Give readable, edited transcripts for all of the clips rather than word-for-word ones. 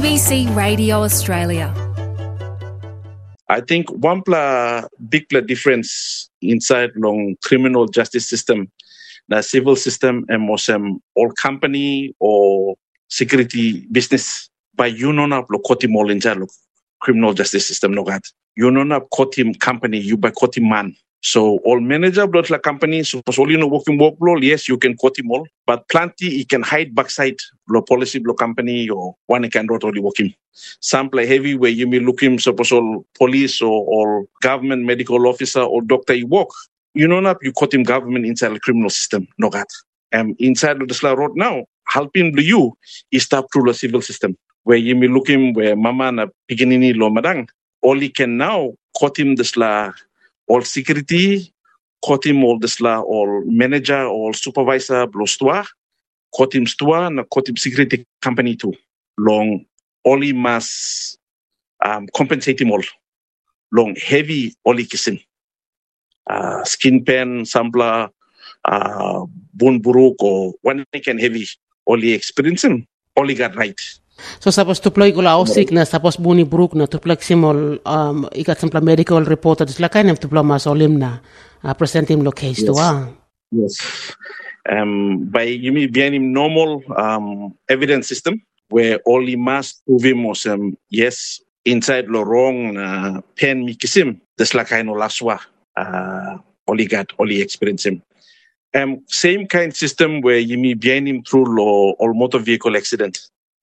ABC Radio Australia. I think one big difference inside long criminal justice system, the civil system, and most all company or security business by you know not koti mol inside criminal justice system no gat. You know not koti company you by koti man. So all manager blood la company so all you know working workflow yes you can koti mol but plenty you can hide backside lo policy lo company or one can not only working. Some play heavy where you may look him suppose all police or government medical officer or doctor you work. You know not you caught him government inside the criminal system no gat. Inside the Desla road now helping you is step through the civil system where you may look him where mama na piginini lo madang only can now caught him Desla all security caught him all Desla all manager or supervisor blostua caught him stua na caught him security company too long only must compensate him all long heavy only kissing skin pen sampler bone buruk or one can heavy only experiencing only got right. So suppose to play gula ausik na suppose buni buruk na to play simol ikat sampla medical report at isla kainem to play masolim na present him lo case to Yes. By you mean being him normal evidence system where only must prove him was yes inside lo wrong pen mikisim desla kaino laswa only got only experience him. Same kind system where you mean behind him through law or motor vehicle accident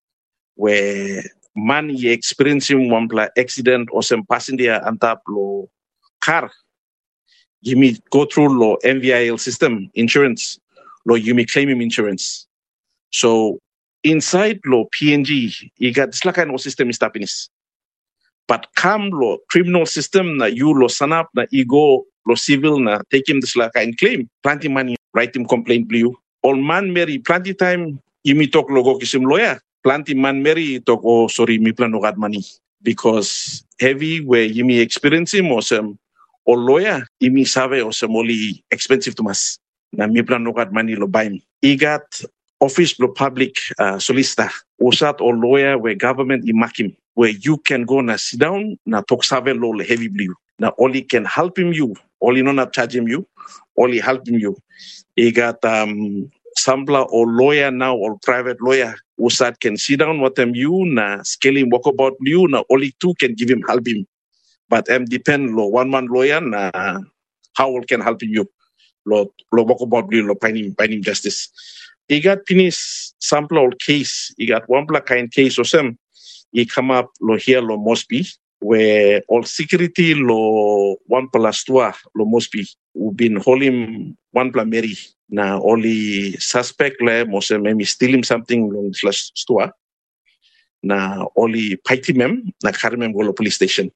where man you experiencing one accident or some passenger on top lo car you may go through law MVIL system insurance law you may claim him insurance. So inside law PNG you got this kind of system is happiness. But come law criminal system na you lo sanap na ego lo civil na take him this kind claim plenty money write him complaint blue all man Mary plenty time you me talk logo kisim lawyer plenty man Mary talk oh sorry me plan no got money because heavy where you me experience him or some or lawyer you me save or some only expensive to mas na me plan no got money lo buy him he got office lo public solicitor usat or lawyer where government imak him where you can go na sit down na talk save lo heavy blue na only can help him you only not charge him you only help him you. He got sampler or lawyer now or private lawyer who said can sit down with them you na scaling walk about you na only two can give him help him. But depend lo one man lawyer na how can help him you. Lo walk about you lo finding justice. He got finish sampler or case. He got one kind case or some. He come up lo here lo Mosby where all security lo 1+2 lo Mosby who been holding 1+ Mary na only suspect le mose maybe steal him something long slash store na only fight him na carry him go to police station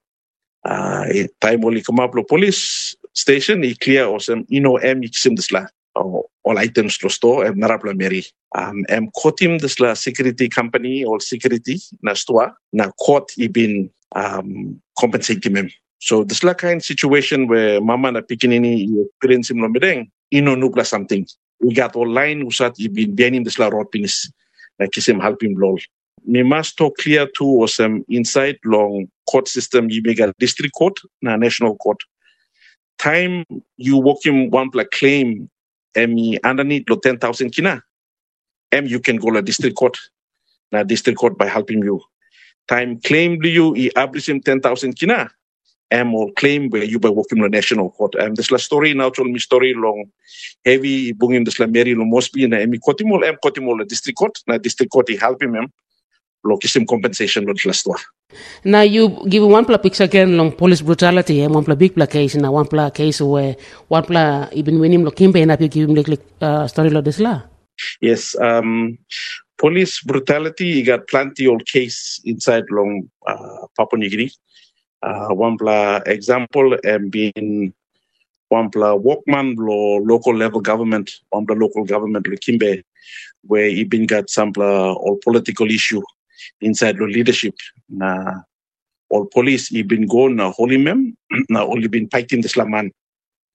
time only come up lo police station he clear or some isim this la all items to store and narapla Mary caught him this la security company or security na store na court he been compensating him. So this la kind situation where mama na pikinini experience him lomedeng nupla something. We got online usat ibin benin this la road pinis na kisim help him lol. We must talk clear too or some inside long court system you make a district court na national court. Time you work him one claim underneath lo 10,000 kina. You can go to district court. Na district court by helping you. Time claim you average him 10,000 kina. Or claim where you by working on national court. This la story now told me story long heavy bungin this la Mary lo Mosby na kotimol district court na district court he help him lo kisim compensation lo la story. Now you give one picture again long police brutality and one big case na one case where one even when him lo kimbe na give him like story lo this la. Yes, police brutality you got plenty old case inside long Papua New Guinea. One example being one workman local level government on the local government Kimbe where he been got some all political issue inside the leadership na all police he been go na holy mem na only been fighting the slaman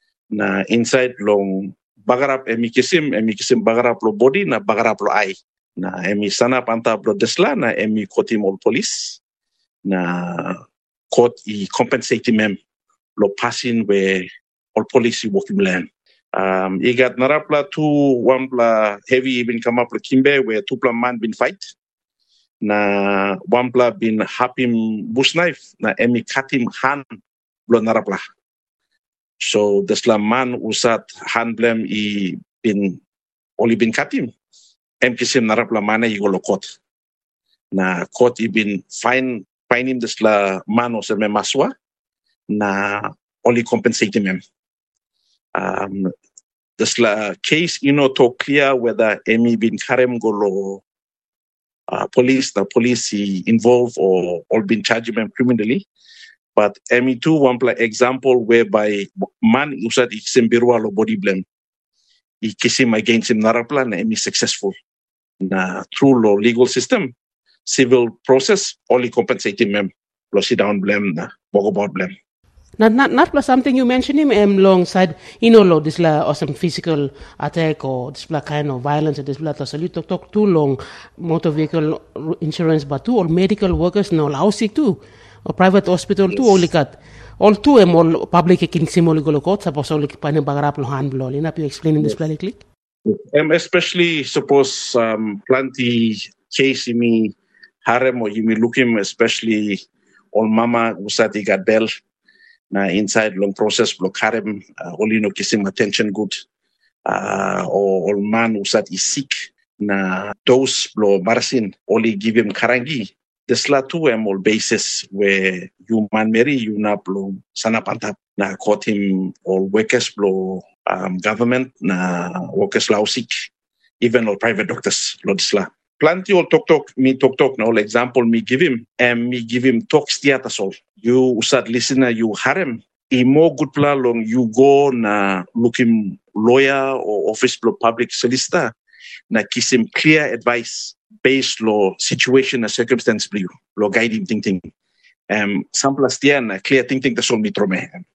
na inside long bagarap emikisim bagarap lo body na bagarap lo eye Na emi sana panta blo desla na emi koti mol polis na court I compensate mem lo passing we all police working land. Igat narapla tu wampla heavy bin come up kimbe where two man bin fight. Na wampla bin hapim bush knife na emi katim hand blo narapla. So desla man usat hand blem I bin oli bin katim. Em kisim narapla mana I golo court. Na court I bin fine him desla man ose me maswa na only compensate him. Desla case to clear whether emi bin karem golo police involved or all been charged him criminally. But emi too one example whereby man usat ikisim birwa lo body blame. Ikisim against him narapla na emi successful. Na through law legal system, civil process only compensate him. Lo sit down blame na bogo about blame. Not plus something you mentioned him alongside lo this la or some physical attack or this la kind of violence this la so you talk too long motor vehicle insurance but too or medical workers no housing too or private hospital too only cut all two all public king simol go court suppose only pan bagarap lo hand blow ina you explaining this planically especially suppose plenty case me harem or you looking especially all mama usati got bell na inside long process block harem only no kissing attention good or man usat is sick na dose blow marasin only give him karangi desla tu all basis where you man marry you na blow sana pantap na court him all workers blow government na workers law sick even all private doctors lodisla plenty all talk na all example me give him talks theater all you usat listener you harem more good plan long you go na looking lawyer or office blow public solicitor na kiss him clear advice based law situation and circumstance blue law guiding thinking sample last year na clear thinking that's all me trome